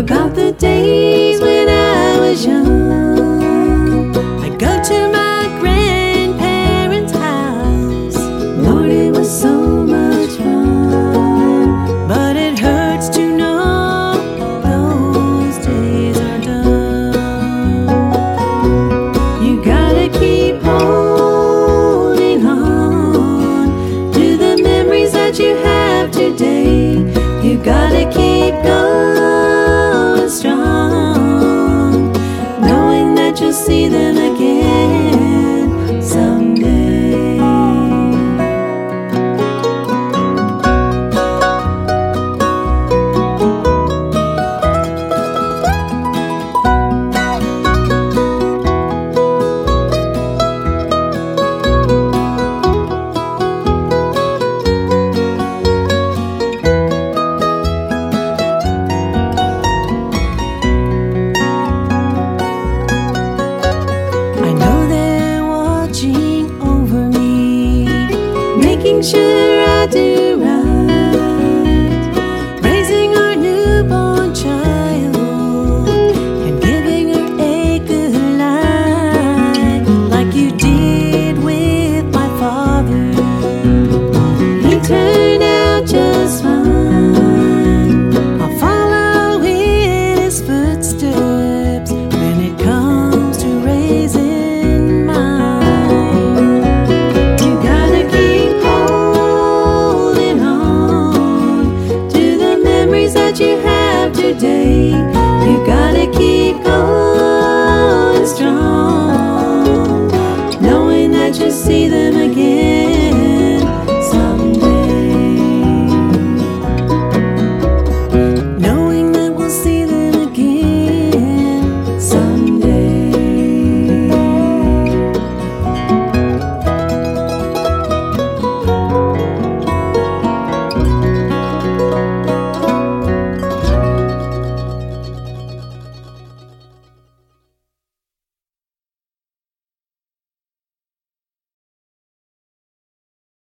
about the days when I was young. I'd go to my grandparents' house. Lord, it was so much fun. But it hurts to know those days are done. You gotta keep holding on to the memories that you have today. You gotta keep going strong, knowing that you'll see them again someday. Making sure I do right, raising our newborn child and giving her a good life, like you did with my father. He turned out just fine. I'll follow in his footsteps when it comes to raising mine. That you have today, you gotta keep going strong.